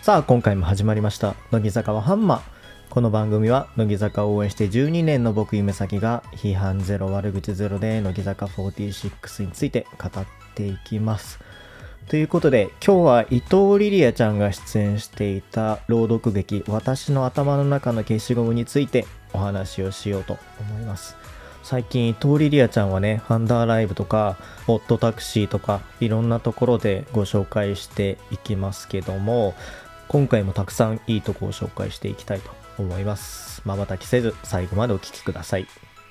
さあ今回も始まりました乃木坂はハンマー。この番組は乃木坂を応援して12年の僕夢咲が批判ゼロ悪口ゼロで乃木坂46について語っていきます。ということで今日は伊藤リリアちゃんが出演していた朗読劇私の頭の中の消しゴムについてお話をしようと思います。最近伊藤リリアちゃんはね、アンダーライブとかオットタクシーとかいろんなところでご紹介していきますけども、今回もたくさんいいとこを紹介していきたいと思います。瞬きせず最後までお聞きください。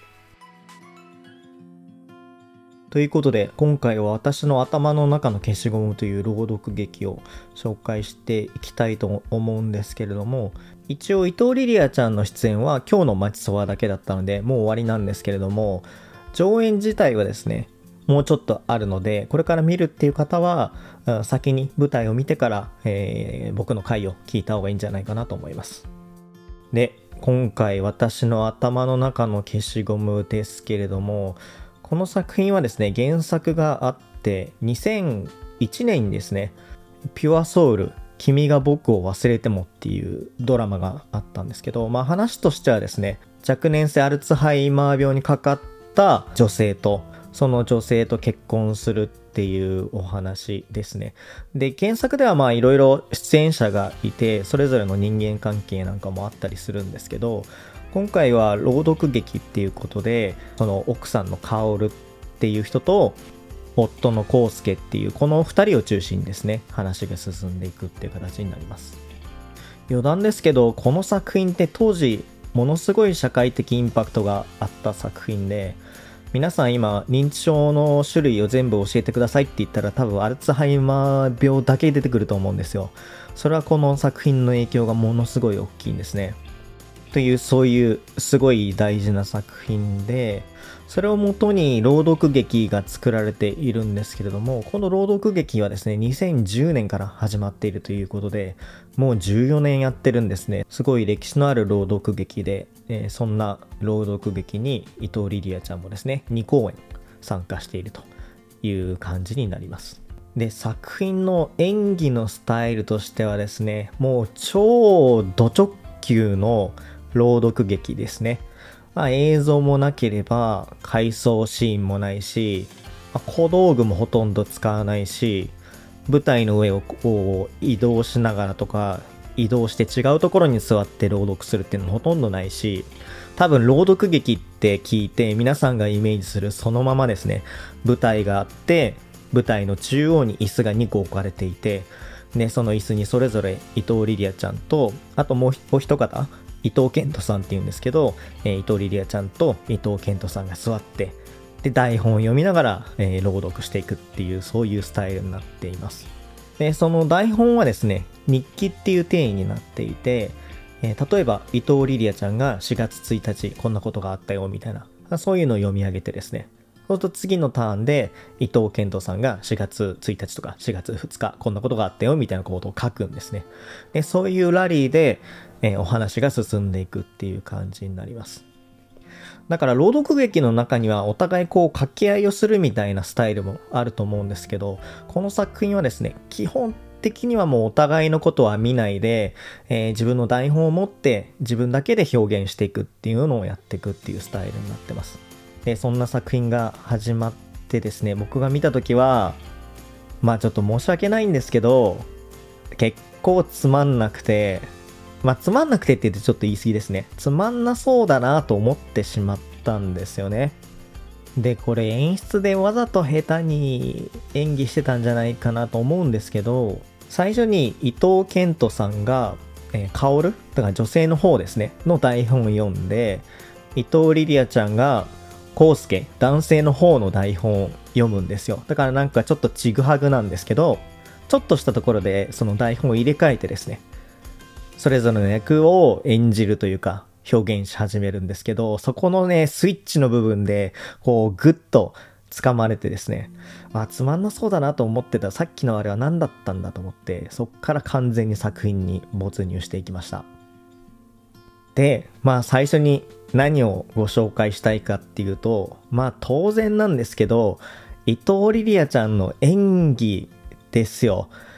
ということで今回は私の頭の中の消しゴムという朗読劇を紹介していきたいと思うんですけれども、一応伊藤リリアちゃんの出演は今日の町そばだけだったのでもう終わりなんですけれども、上演自体はですねもうちょっとあるので、これから見るっていう方は先に舞台を見てから、僕の回を聞いた方がいいんじゃないかなと思います。で、今回私の頭の中の消しゴムですけれども、この作品はですね原作があって2001年にですねピュアソウル君が僕を忘れてもっていうドラマがあったんですけど、話としてはですね若年性アルツハイマー病にかかった女性とその女性と結婚するっていうお話ですね。で、原作ではいろいろ出演者がいてそれぞれの人間関係なんかもあったりするんですけど、今回は朗読劇っていうことでその奥さんの薫っていう人と夫の康介っていうこの2人を中心にですね話が進んでいくっていう形になります。余談ですけどこの作品って当時ものすごい社会的インパクトがあった作品で、皆さん今認知症の種類を全部教えてくださいって言ったら多分アルツハイマー病だけ出てくると思うんですよ。それはこの作品の影響がものすごい大きいんですね。というそういうすごい大事な作品で、それをもとに朗読劇が作られているんですけれども、この朗読劇はですね2010年から始まっているということでもう14年やってるんですね。すごい歴史のある朗読劇で、そんな朗読劇に伊藤リリアちゃんもですね2公演参加しているという感じになります。で、作品の演技のスタイルとしてはですねもう超ド直球の朗読劇ですね。映像もなければ回想シーンもないし、小道具もほとんど使わないし、舞台の上をこう移動しながらとか移動して違うところに座って朗読するっていうのもほとんどないし、多分朗読劇って聞いて皆さんがイメージするそのままですね。舞台があって舞台の中央に椅子が2個置かれていて、でその椅子にそれぞれ伊藤リリアちゃんとあともう一方伊藤健人さんっていうんですけど、伊藤リリアちゃんと伊藤健人さんが座ってで台本を読みながら、朗読していくっていうそういうスタイルになっています。でその台本はですね日記っていう定義になっていて、例えば伊藤リリアちゃんが4月1日こんなことがあったよみたいなそういうのを読み上げてですね、そうすると次のターンで伊藤健人さんが4月1日とか4月2日こんなことがあったよみたいなことを書くんですね。でそういうラリーで、お話が進んでいくっていう感じになります。だから朗読劇の中にはお互いこう掛け合いをするみたいなスタイルもあると思うんですけど、この作品はですね基本的にはもうお互いのことは見ないで、自分の台本を持って自分だけで表現していくっていうのをやっていくっていうスタイルになってます。でそんな作品が始まってですね、僕が見た時はちょっと申し訳ないんですけど結構つまんなくて、つまんなくてって言ってちょっと言い過ぎですね。つまんなそうだなと思ってしまったんですよね。でこれ演出でわざと下手に演技してたんじゃないかなと思うんですけど、最初に伊藤健人さんが薫だから女性の方ですねの台本を読んで、伊藤リリアちゃんが康介男性の方の台本を読むんですよ。だからなんかちょっとちぐはぐなんですけど、ちょっとしたところでその台本を入れ替えてですねそれぞれの役を演じるというか表現し始めるんですけど、そこのねスイッチの部分でこうグッと掴まれてですね、つまんなそうだなと思ってたさっきのあれは何だったんだと思って、そっから完全に作品に没入していきました。で最初に何をご紹介したいかっていうと、当然なんですけど伊藤リリアちゃんの演技ですよ。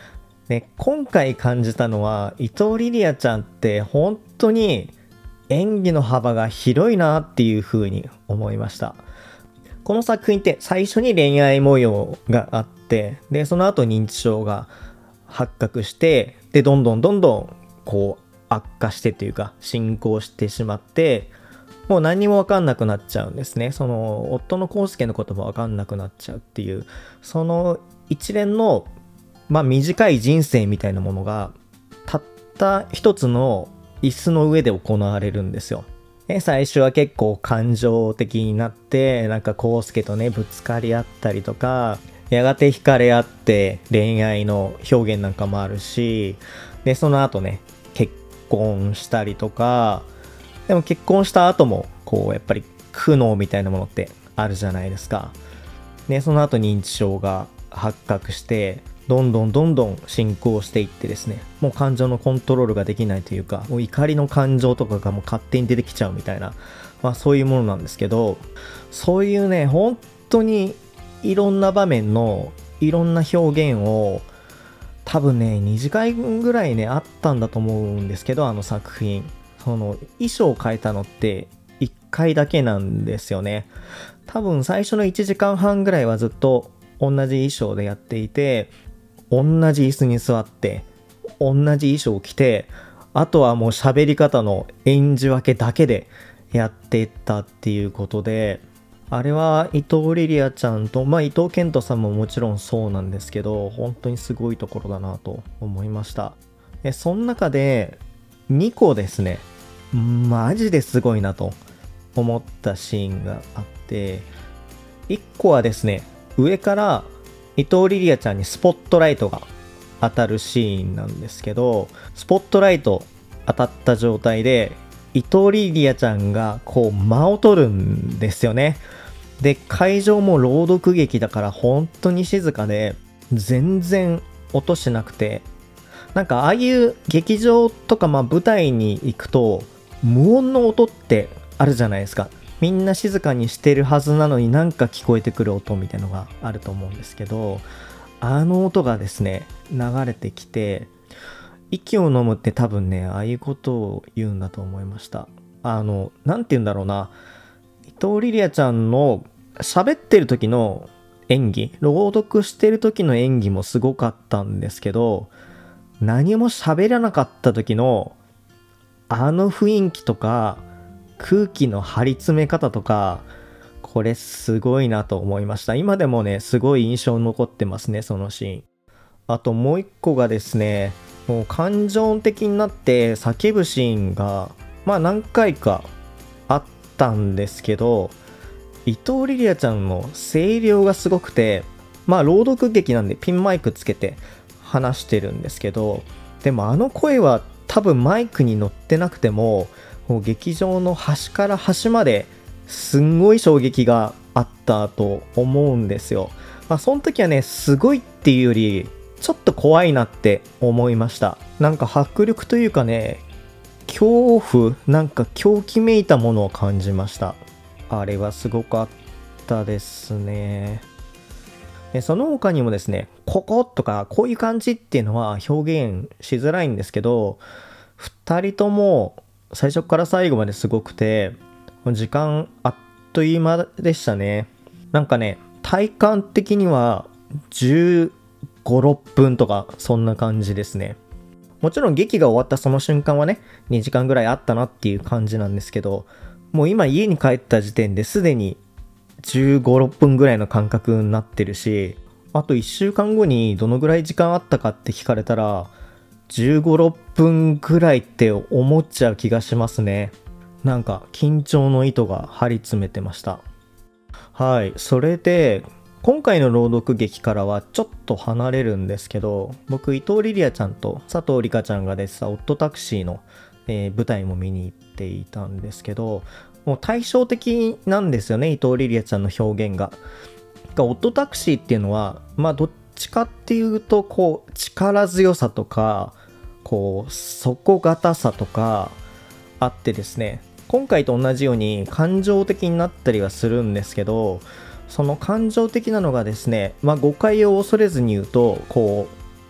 で、今回感じたのは、伊藤リリアちゃんって本当に演技の幅が広いなっていう風に思いました。この作品って最初に恋愛模様があって、で、その後認知症が発覚して、で、どんどんこう悪化してというか進行してしまって、もう何にも分かんなくなっちゃうんですね。その夫の康介のことも分かんなくなっちゃうっていう、その一連の短い人生みたいなものがたった一つの椅子の上で行われるんですよ。最初は結構感情的になって、なんか康介とねぶつかり合ったりとか、やがて惹かれ合って恋愛の表現なんかもあるし、でその後ね結婚したりとか、でも結婚した後もこうやっぱり苦悩みたいなものってあるじゃないですか。でその後認知症が発覚して、どんどん進行していってですね、もう感情のコントロールができないというか、もう怒りの感情とかがもう勝手に出てきちゃうみたいな、そういうものなんですけど、そういうね本当にいろんな場面のいろんな表現を、多分ね2時間ぐらいねあったんだと思うんですけど、あの作品、その衣装を変えたのって1回だけなんですよね。多分最初の1時間半ぐらいはずっと同じ衣装でやっていて、同じ椅子に座って同じ衣装を着て、あとはもう喋り方の演じ分けだけでやっていったっていうことで、あれは伊藤リリアちゃんと、伊藤健人さんももちろんそうなんですけど、本当にすごいところだなと思いました。その中で2個ですね、マジですごいなと思ったシーンがあって、1個はですね、上から伊藤リリアちゃんにスポットライトが当たるシーンなんですけど、スポットライト当たった状態で伊藤リリアちゃんがこう間を取るんですよね。で会場も朗読劇だから本当に静かで、全然音しなくて、なんかああいう劇場とか舞台に行くと無音の音ってあるじゃないですか。みんな静かにしてるはずなのになんか聞こえてくる音みたいのがあると思うんですけど、あの音がですね流れてきて、息を飲むって多分ねああいうことを言うんだと思いました。なんて言うんだろうな、伊藤リリアちゃんの喋ってる時の演技、朗読してる時の演技もすごかったんですけど、何も喋らなかった時のあの雰囲気とか空気の張り詰め方とか、これすごいなと思いました。今でもねすごい印象に残ってますね、そのシーン。あともう一個がですね、もう感情的になって叫ぶシーンが何回かあったんですけど、伊藤リリアちゃんの声量がすごくて、朗読劇なんでピンマイクつけて話してるんですけど、でもあの声は多分マイクに乗ってなくても劇場の端から端まですんごい衝撃があったと思うんですよ。その時はねすごいっていうよりちょっと怖いなって思いました。なんか迫力というかね、恐怖、なんか狂気めいたものを感じました。あれはすごかったですね。でその他にもですね、こことかこういう感じっていうのは表現しづらいんですけど、2人とも最初から最後まですごくて、時間あっという間でしたね。なんかね体感的には15、6分とかそんな感じですね。もちろん劇が終わったその瞬間はね2時間ぐらいあったなっていう感じなんですけど、もう今家に帰った時点ですでに15、6分ぐらいの感覚になってるし、あと1週間後にどのぐらい時間あったかって聞かれたら15、6分ぐらいって思っちゃう気がしますね。なんか緊張の糸が張り詰めてました。はい、それで今回の朗読劇からはちょっと離れるんですけど、僕伊藤リリアちゃんと佐藤里香ちゃんが出てたオットタクシーの、舞台も見に行っていたんですけど、もう対照的なんですよね、伊藤リリアちゃんの表現が。オットタクシーっていうのはどっちかっていうとこう力強さとかこう底堅さとかあってですね、今回と同じように感情的になったりはするんですけど、その感情的なのがですね、誤解を恐れずに言うとこう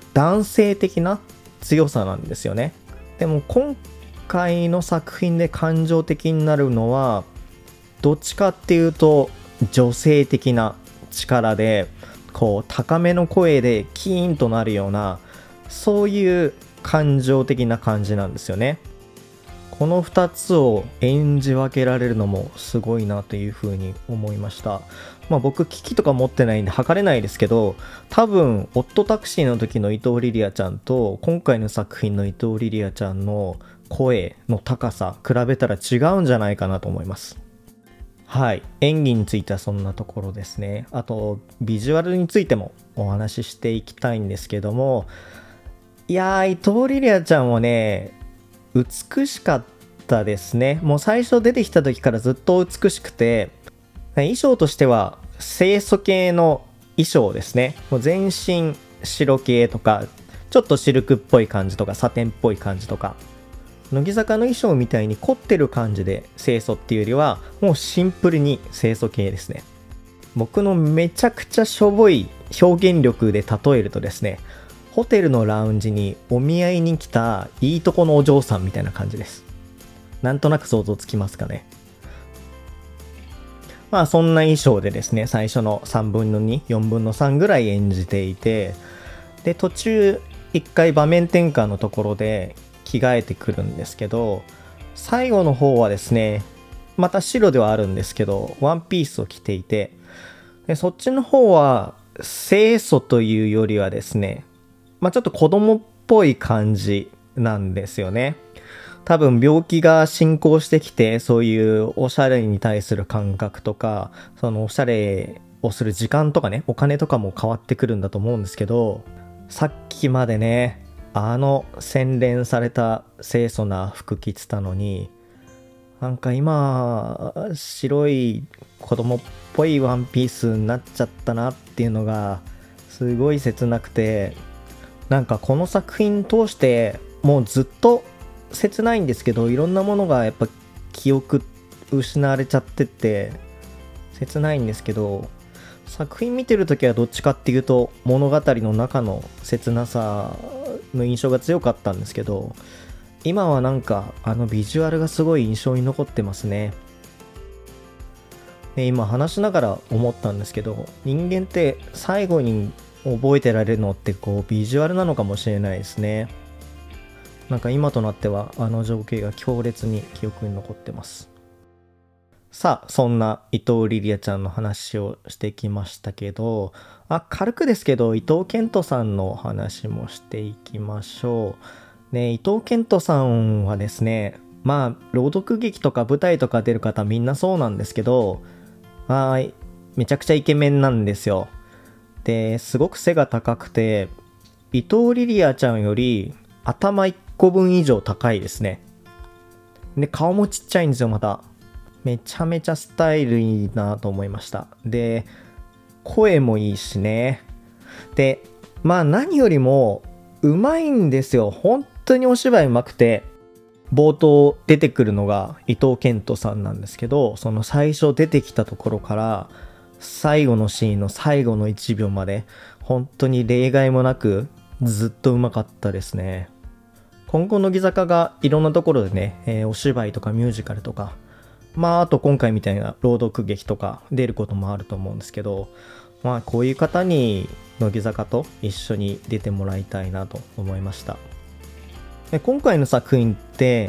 男性的な強さなんですよね。でも今回の作品で感情的になるのはどっちかっていうと女性的な力で、こう高めの声でキーンとなるような、そういう感情的な感じなんですよね。この2つを演じ分けられるのもすごいなというふうに思いました。僕機器とか持ってないんで測れないですけど、多分オットタクシーの時の伊藤リリアちゃんと今回の作品の伊藤リリアちゃんの声の高さ比べたら違うんじゃないかなと思います。はい、演技についてはそんなところですね。あとビジュアルについてもお話ししていきたいんですけども、いやー、伊藤リリアちゃんはね、美しかったですね。もう最初出てきた時からずっと美しくて、衣装としては清楚系の衣装ですね。もう全身白系とか、ちょっとシルクっぽい感じとか、サテンっぽい感じとか、乃木坂の衣装みたいに凝ってる感じで清楚っていうよりは、もうシンプルに清楚系ですね。僕のめちゃくちゃしょぼい表現力で例えるとですね、ホテルのラウンジにお見合いに来たいいとこのお嬢さんみたいな感じです。なんとなく想像つきますかね。そんな衣装でですね、最初の3分の2、4分の3ぐらい演じていて、で途中1回場面転換のところで着替えてくるんですけど、最後の方はですね、また白ではあるんですけどワンピースを着ていて、でそっちの方は清楚というよりはですね、ちょっと子供っぽい感じなんですよね。多分病気が進行してきて、そういうおしゃれに対する感覚とか、そのおしゃれをする時間とかね、お金とかも変わってくるんだと思うんですけど、さっきまでね、洗練された清楚な服着てたのに、なんか今白い子供っぽいワンピースになっちゃったなっていうのがすごい切なくて、なんかこの作品通してもうずっと切ないんですけど、いろんなものがやっぱ記憶失われちゃってて切ないんですけど、作品見てるときはどっちかっていうと物語の中の切なさの印象が強かったんですけど、今はなんかビジュアルがすごい印象に残ってますね。で今話しながら思ったんですけど、人間って最後に覚えてられるのってこうビジュアルなのかもしれないですね。なんか今となっては情景が強烈に記憶に残ってます。さあ、そんな伊藤リリアちゃんの話をしてきましたけど、軽くですけど伊藤健人さんの話もしていきましょう。ね、伊藤健人さんはですね、朗読劇とか舞台とか出る方みんなそうなんですけど、めちゃくちゃイケメンなんですよ。で、すごく背が高くて、伊藤リリアちゃんより頭1個分以上高いですね。で、顔もちっちゃいんですよ、また。めちゃめちゃスタイルいいなと思いました。で、声もいいしね。で、何よりもうまいんですよ。本当にお芝居うまくて、冒頭出てくるのが伊藤健人さんなんですけど、その最初出てきたところから最後のシーンの最後の1秒まで本当に例外もなくずっとうまかったですね。今後乃木坂がいろんなところでね、お芝居とかミュージカルとか、あと今回みたいな朗読劇とか出ることもあると思うんですけど、こういう方に乃木坂と一緒に出てもらいたいなと思いました。今回の作品って、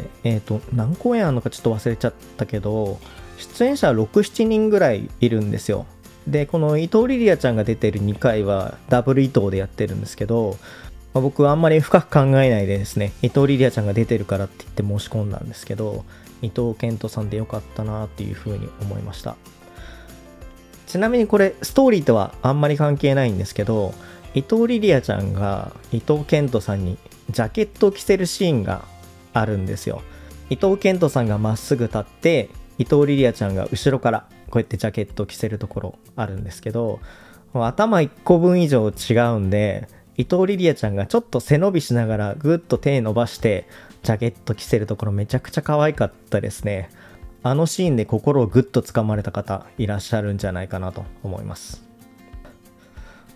何公演あるのかちょっと忘れちゃったけど、出演者は6、7人ぐらいいるんですよ。で、この伊藤リリアちゃんが出てる2回はダブル伊藤でやってるんですけど、僕はあんまり深く考えないでですね、伊藤リリアちゃんが出てるからって言って申し込んだんですけど、伊藤健人さんでよかったなっていう風に思いました。ちなみにこれストーリーとはあんまり関係ないんですけど、伊藤リリアちゃんが伊藤健人さんにジャケットを着せるシーンがあるんですよ。伊藤健人さんがまっすぐ立って伊藤リリアちゃんが後ろからこうやってジャケットを着せるところあるんですけど、頭1個分以上違うんで、伊藤リリアちゃんがちょっと背伸びしながらぐっと手伸ばしてジャケット着せるところめちゃくちゃ可愛かったですね。あのシーンで心をぐっと掴まれた方いらっしゃるんじゃないかなと思います。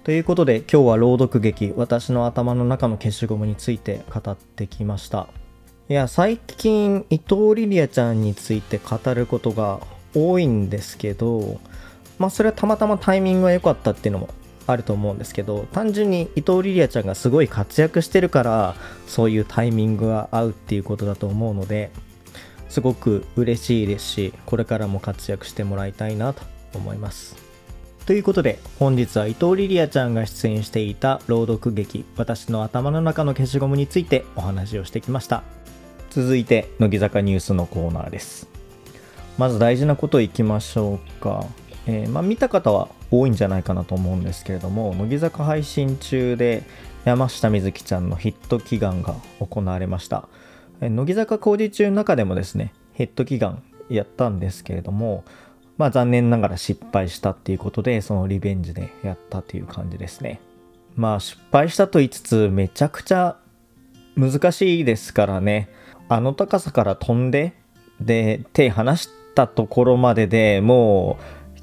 ということで今日は朗読劇私の頭の中の消しゴムについて語ってきました。いや、最近伊藤リリアちゃんについて語ることが多いんですけど、それはたまたまタイミングが良かったっていうのもあると思うんですけど、単純に伊藤リリアちゃんがすごい活躍してるからそういうタイミングが合うっていうことだと思うので、すごく嬉しいですし、これからも活躍してもらいたいなと思います。ということで本日は伊藤リリアちゃんが出演していた朗読劇私の頭の中の消しゴムについてお話をしてきました。続いて乃木坂ニュースのコーナーです。まず大事なこといきましょうか。見た方は多いんじゃないかなと思うんですけれども、乃木坂配信中で山下美月ちゃんのヒット祈願が行われました。乃木坂工事中の中でもですね、ヒット祈願やったんですけれども、残念ながら失敗したっていうことで、そのリベンジでやったという感じですね。失敗したと言いつつめちゃくちゃ難しいですからね。あの高さから飛んで手離したところまででもう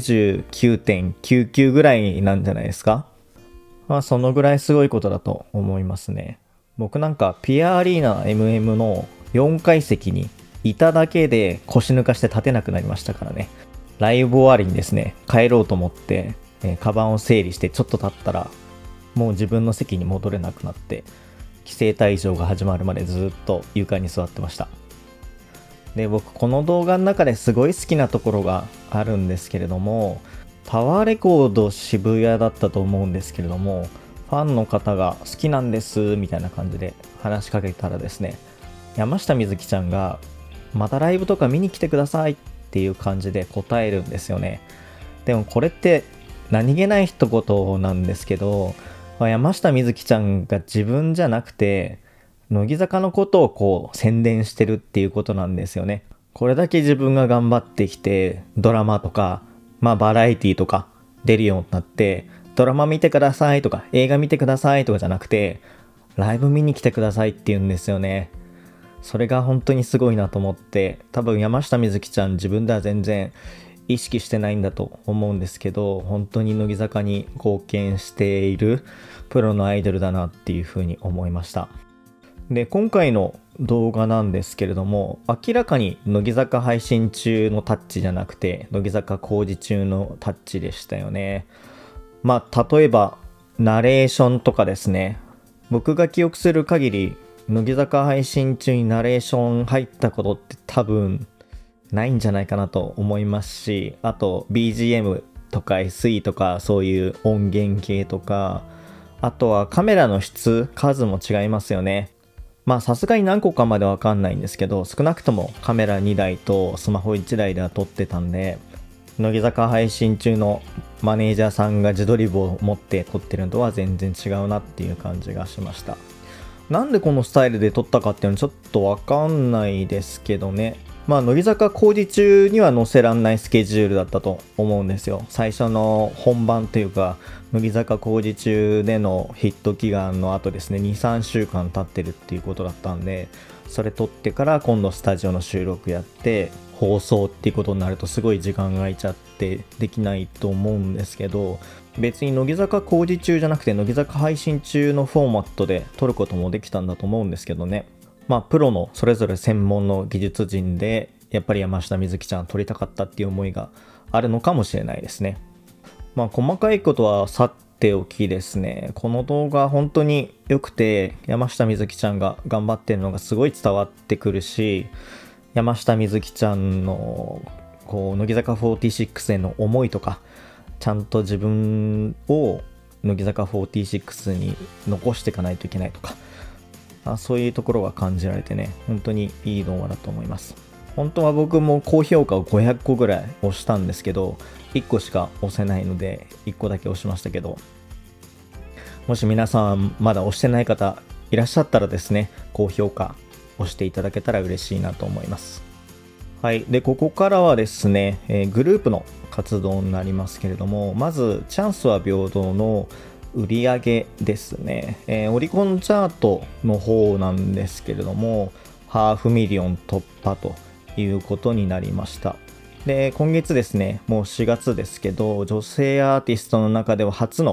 99.99 ぐらいなんじゃないですか。そのぐらいすごいことだと思いますね。僕なんかピアアリーナ MM の4階席にいただけで腰抜かして立てなくなりましたからね。ライブ終わりにですね、帰ろうと思って、カバンを整理してちょっと経ったらもう自分の席に戻れなくなって、規制退場が始まるまでずっと床に座ってました。で、僕この動画の中ですごい好きなところがあるんですけれども、タワーレコード渋谷だったと思うんですけれども、ファンの方が好きなんですみたいな感じで話しかけたらですね、山下美月ちゃんがまたライブとか見に来てくださいっていう感じで答えるんですよね。でもこれって何気ない一言なんですけど、山下美月ちゃんが自分じゃなくて乃木坂のことを宣伝してるっていうことなんですよね。これだけ自分が頑張ってきてドラマとかバラエティとか出るようになって、ドラマ見てくださいとか映画見てくださいとかじゃなくてライブ見に来てくださいって言うんですよね。それが本当にすごいなと思って、多分山下美月ちゃん自分では全然意識してないんだと思うんですけど、本当に乃木坂に貢献しているプロのアイドルだなっていうふうに思いました。で、今回の動画なんですけれども、明らかに乃木坂配信中のタッチじゃなくて乃木坂工事中のタッチでしたよね。例えばナレーションとかですね、僕が記憶する限り乃木坂配信中にナレーション入ったことって多分ないんじゃないかなと思いますし、あと BGM とか SE とかそういう音源系とか、あとはカメラの数も違いますよね。さすがに何個かまでわかんないんですけど、少なくともカメラ2台とスマホ1台では撮ってたんで、乃木坂配信中のマネージャーさんが自撮り棒を持って撮ってるのとは全然違うなっていう感じがしました。なんでこのスタイルで撮ったかっていうのはちょっとわかんないですけどね。乃木坂工事中には載せらんないスケジュールだったと思うんですよ。最初の本番というか、乃木坂工事中でのヒット祈願の後ですね、2、3週間経ってるっていうことだったんで、それ撮ってから今度スタジオの収録やって放送っていうことになるとすごい時間が空いちゃってできないと思うんですけど、別に乃木坂工事中じゃなくて乃木坂配信中のフォーマットで撮ることもできたんだと思うんですけどね。プロのそれぞれ専門の技術陣でやっぱり山下美月ちゃん撮りたかったっていう思いがあるのかもしれないですね。細かいことはさておきですね、この動画本当に良くて、山下美月ちゃんが頑張ってるのがすごい伝わってくるし、山下美月ちゃんの乃木坂46への思いとか、ちゃんと自分を乃木坂46に残していかないといけないとか、そういうところが感じられてね、本当にいい動画だと思います。本当は僕も高評価を500個ぐらい押したんですけど、1個しか押せないので1個だけ押しましたけど、もし皆さんまだ押してない方いらっしゃったらですね、高評価押していただけたら嬉しいなと思います。はい。で、ここからはですね、グループの活動になりますけれども、まずチャンスは平等の売り上げですね、オリコンチャートの方なんですけれども、500,000突破ということになりました。で、今月ですね、もう4月ですけど、女性アーティストの中では初の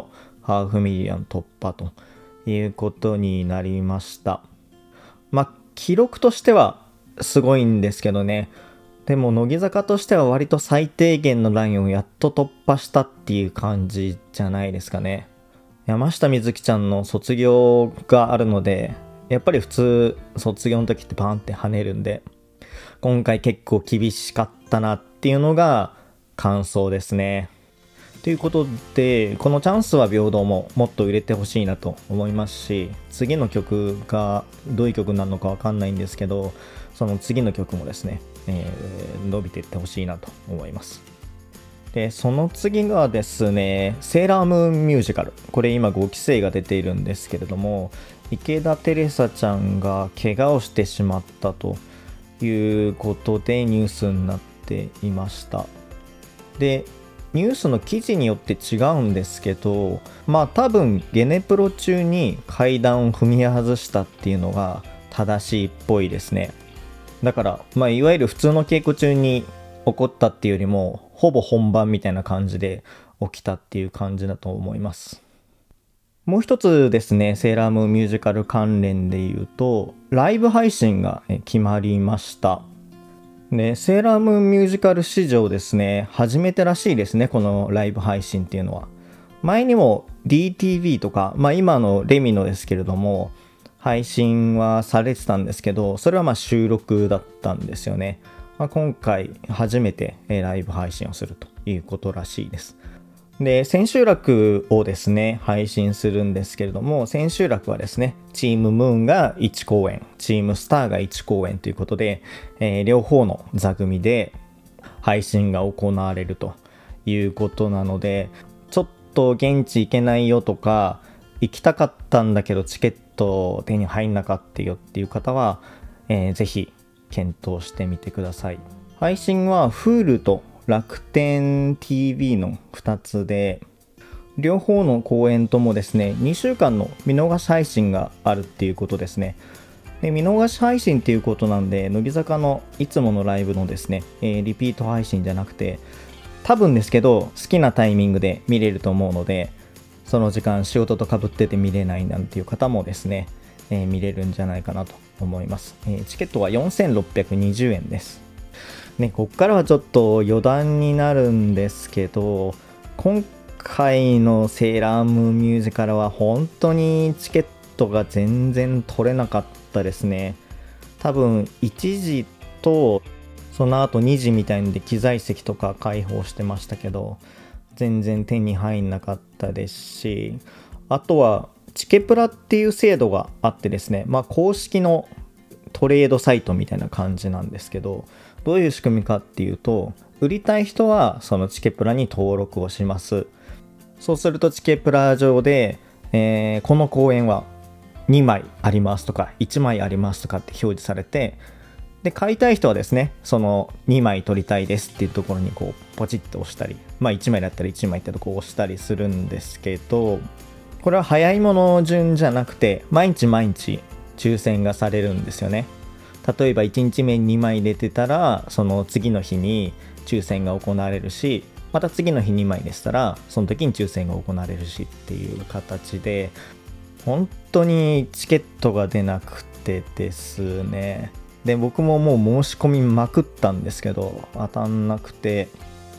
ハーフミリオン突破ということになりました。記録としてはすごいんですけどね。でも乃木坂としては割と最低限のラインをやっと突破したっていう感じじゃないですかね。山下美月ちゃんの卒業があるので、やっぱり普通卒業の時ってバーンって跳ねるんで、今回結構厳しかったなっていうのが感想ですね。ということで、このチャンスは平等ももっと入れてほしいなと思いますし、次の曲がどういう曲になるのかわかんないんですけど、その次の曲もですね、伸びていってほしいなと思います。で、その次がですね、セーラームーンミュージカル。これ今5期生が出ているんですけれども、池田テレサちゃんが怪我をしてしまったということでニュースになっていました。で、ニュースの記事によって違うんですけど、多分ゲネプロ中に階段を踏み外したっていうのが正しいっぽいですね。だからいわゆる普通の稽古中に起こったっていうよりもほぼ本番みたいな感じで起きたっていう感じだと思います。もう一つですね、セーラームーンミュージカル関連で言うとライブ配信が決まりました。で、セーラームーンミュージカル史上ですね、初めてらしいですね、このライブ配信っていうのは。前にも DTV とか、今のレミノですけれども、配信はされてたんですけど、それは収録だったんですよね。今回初めてライブ配信をするということらしいです。で、千秋楽をですね、配信するんですけれども、千秋楽はですね、チームムーンが1公演、チームスターが1公演ということで、両方の座組で配信が行われるということなので、ちょっと現地行けないよとか、行きたかったんだけどチケット手に入んなかったよっていう方は、ぜひ検討してみてください。配信は Hulu と楽天 TV の2つで、両方の公演ともですね、2週間の見逃し配信があるっていうことですね。で、見逃し配信っていうことなんで、乃木坂のいつものライブのですね、リピート配信じゃなくて、多分ですけど好きなタイミングで見れると思うので、その時間仕事と被ってて見れないなんていう方もですね、見れるんじゃないかなと思います。チケットは4620円です。ね、こっからはちょっと余談になるんですけど、今回のセーラームーンミュージカルは本当にチケットが全然取れなかったですね。多分1時とその後2時みたいので機材席とか開放してましたけど、全然手に入んなかったですし、あとはチケプラっていう制度があってですね、公式のトレードサイトみたいな感じなんですけど、どういう仕組みかっていうと、売りたい人はそのチケプラに登録をします。そうするとチケプラ上で、この公演は2枚ありますとか1枚ありますとかって表示されて、で買いたい人はですね、その2枚取りたいですっていうところにこうポチッと押したり、1枚だったら1枚ってとこ押したりするんですけど、これは早いもの順じゃなくて毎日毎日抽選がされるんですよね。例えば1日目に2枚出てたら、その次の日に抽選が行われるし、また次の日2枚でしたらその時に抽選が行われるしっていう形で、本当にチケットが出なくてですね。で、僕ももう申し込みまくったんですけど当たんなくて、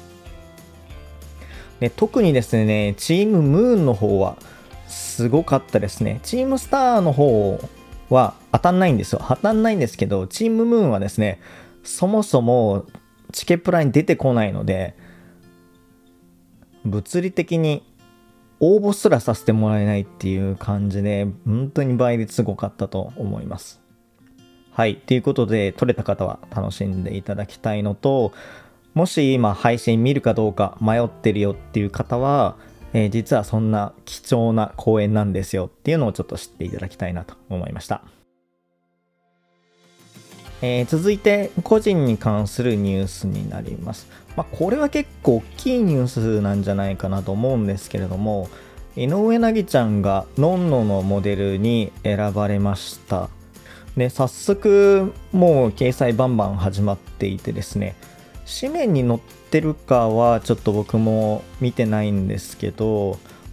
で特にですね、チームムーンの方はすごかったですね。チームスターの方は当たんないんですよ。当たんないんですけど、チームムーンはですね、そもそもチケプラに出てこないので、物理的に応募すらさせてもらえないっていう感じで、本当に倍率すごかったと思います。はい、ということで撮れた方は楽しんでいただきたいのと、もし今配信見るかどうか迷ってるよっていう方は、実はそんな貴重な公演なんですよっていうのをちょっと知っていただきたいなと思いました。続いて個人に関するニュースになります。これは結構大きいニュースなんじゃないかなと思うんですけれども、井上凪ちゃんがのんののモデルに選ばれました。で、早速もう掲載バンバン始まっていてですね、紙面に載ってるかはちょっと僕も見てないんですけど、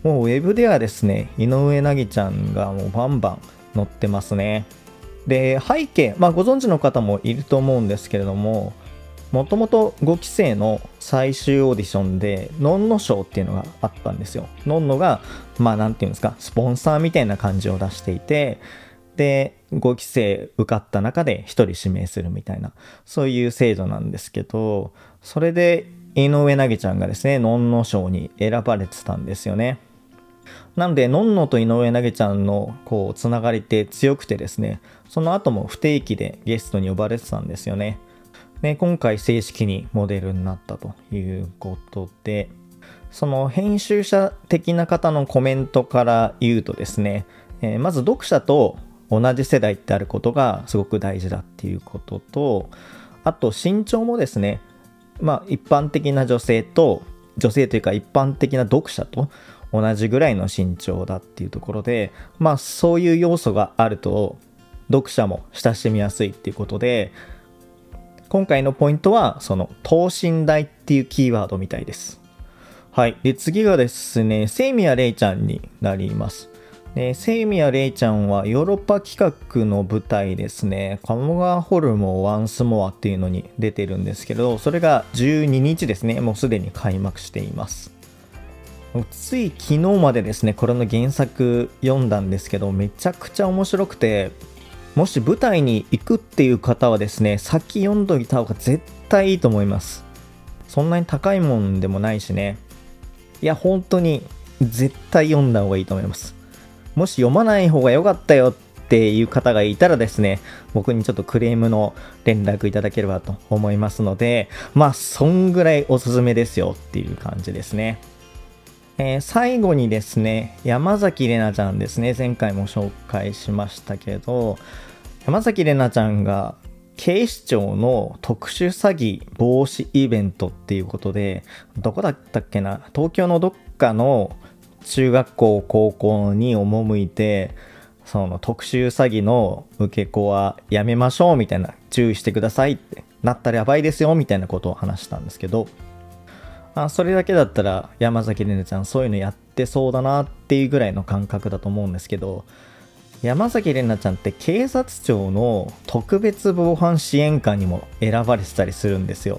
もうウェブではですね、井上凪ちゃんがもうバンバン載ってますね。で、背景、ご存知の方もいると思うんですけれども、もともと5期生の最終オーディションでのんの賞っていうのがあったんですよ。のんのがなんていうんですか、スポンサーみたいな感じを出していて、で5期生受かった中で1人指名するみたいな、そういう制度なんですけど、それで井上凪ちゃんがですね、のんの賞に選ばれてたんですよね。なのでのんのと井上凪ちゃんのこうつながりって強くてですね、その後も不定期でゲストに呼ばれてたんですよね。で、今回正式にモデルになったということで、その編集者的な方のコメントから言うとですね、まず読者と同じ世代ってあることがすごく大事だっていうことと、あと身長もですね、一般的な女性というか一般的な読者と同じぐらいの身長だっていうところで、そういう要素があると読者も親しみやすいっていうことで、今回のポイントはその等身大っていうキーワードみたいです。はい。で、次がですね、清宮レイちゃんになります。清宮レイちゃんはヨーロッパ企画の舞台ですね、鴨川ホルモンワンスモアっていうのに出てるんですけど、それが12日ですね、もうすでに開幕しています。つい昨日までですね、これの原作読んだんですけど、めちゃくちゃ面白くて、もし舞台に行くっていう方はですね、先読んどいた方が絶対いいと思います。そんなに高いもんでもないしね。いや、本当に絶対読んだ方がいいと思います。もし読まない方が良かったよっていう方がいたらですね、僕にちょっとクレームの連絡いただければと思いますので、そんぐらいおすすめですよっていう感じですね。最後にですね、山崎怜奈ちゃんですね、前回も紹介しましたけど、山崎怜奈ちゃんが警視庁の特殊詐欺防止イベントっていうことで、どこだったっけな、東京のどっかの中学校高校に赴いて、その特殊詐欺の受け子はやめましょうみたいな、注意してくださいってなったらやばいですよみたいなことを話したんですけど、それだけだったら山崎怜奈ちゃんそういうのやってそうだなっていうぐらいの感覚だと思うんですけど、山崎怜奈ちゃんって警察庁の特別防犯支援官にも選ばれてたりするんですよ。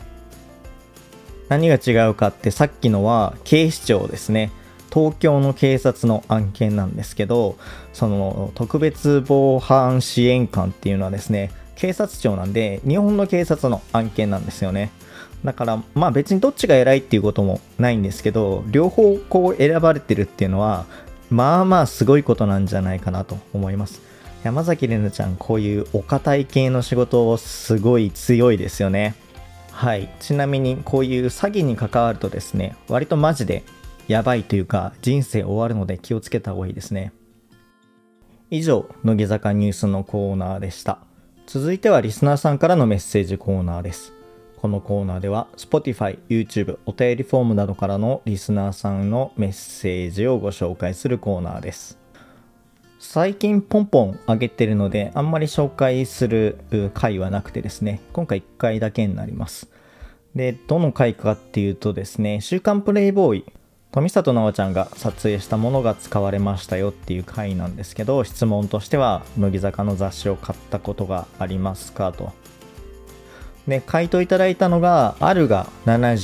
何が違うかって、さっきのは警視庁ですね、東京の警察の案件なんですけど、その特別防犯支援官っていうのはですね、警察庁なんで日本の警察の案件なんですよね。だから別にどっちが偉いっていうこともないんですけど、両方こう選ばれてるっていうのはすごいことなんじゃないかなと思います。山崎怜奈ちゃん、こういうお堅い系の仕事すごい強いですよね。はい。ちなみにこういう詐欺に関わるとですね、割とマジでやばいというか人生終わるので気をつけた方がいいですね。以上、乃木坂ニュースのコーナーでした。続いてはリスナーさんからのメッセージコーナーです。このコーナーでは Spotify、YouTube、お便りフォームなどからのリスナーさんのメッセージをご紹介するコーナーです。最近ポンポン上げてるのであんまり紹介する回はなくてですね、今回1回だけになります。で、どの回かっていうとですね、週刊プレイボーイ、富里奈緒ちゃんが撮影したものが使われましたよっていう回なんですけど、質問としては乃木坂の雑誌を買ったことがありますかと。で、回答いただいたのが、あるが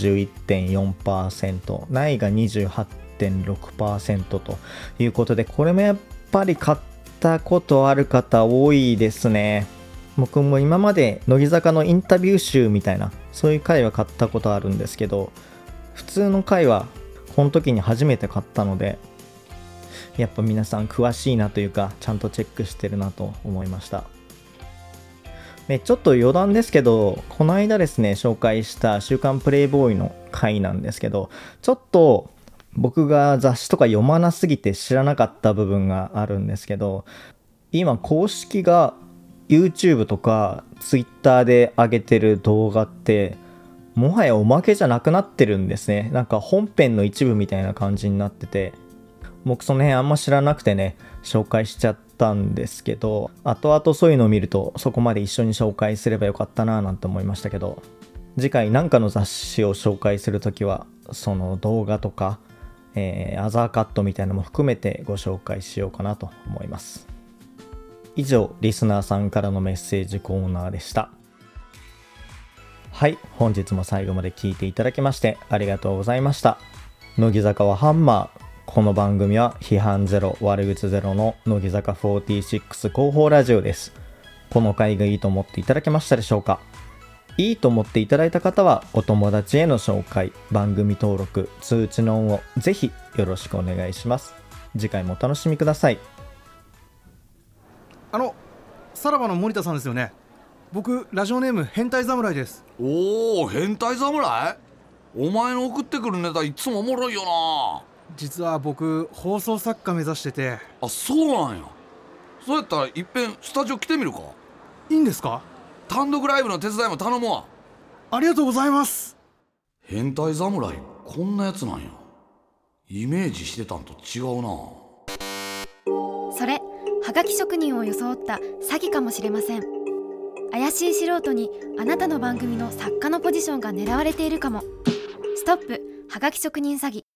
71.4%、ないが 28.6% ということで、これもやっぱり買ったことある方多いですね。僕も今まで乃木坂のインタビュー集みたいな、そういう回は買ったことあるんですけど、普通の回はこの時に初めて買ったので、やっぱ皆さん詳しいなというか、ちゃんとチェックしてるなと思いました。ちょっと余談ですけど、この間ですね、紹介した週刊プレイボーイの回なんですけど、ちょっと僕が雑誌とか読まなすぎて知らなかった部分があるんですけど、今公式が YouTube とか Twitter で上げてる動画って、もはやおまけじゃなくなってるんですね。なんか本編の一部みたいな感じになってて、僕その辺あんま知らなくてね、紹介しちゃったんですけど、後々そういうのを見るとそこまで一緒に紹介すればよかったななんて思いましたけど、次回何かの雑誌を紹介するときはその動画とかアザーカットみたいなのも含めてご紹介しようかなと思います。以上、リスナーさんからのメッセージコーナーでした。はい、本日も最後まで聞いていただきましてありがとうございました。乃木坂はハンマー。この番組は批判ゼロ、悪口ゼロの乃木坂46広報ラジオです。この回がいいと思っていただけましたでしょうか？いいと思っていただいた方はお友達への紹介、番組登録、通知のオンをぜひよろしくお願いします。次回もお楽しみください。 さらばの森田さんですよね。僕ラジオネーム変態侍です。 おお、変態侍？お前の送ってくるネタいつもおもろいよな。 実は僕放送作家目指してて。 あ、そうなんや。そうやったらいっぺんスタジオ来てみるか？ いいんですか？ 単独ライブの手伝いも頼むわ。 ありがとうございます。 変態侍こんなやつなんや。イメージしてたんと違うな。 それはがき職人を装った詐欺かもしれません。怪しい素人にあなたの番組の作家のポジションが狙われているかも。ストップはがき職人詐欺。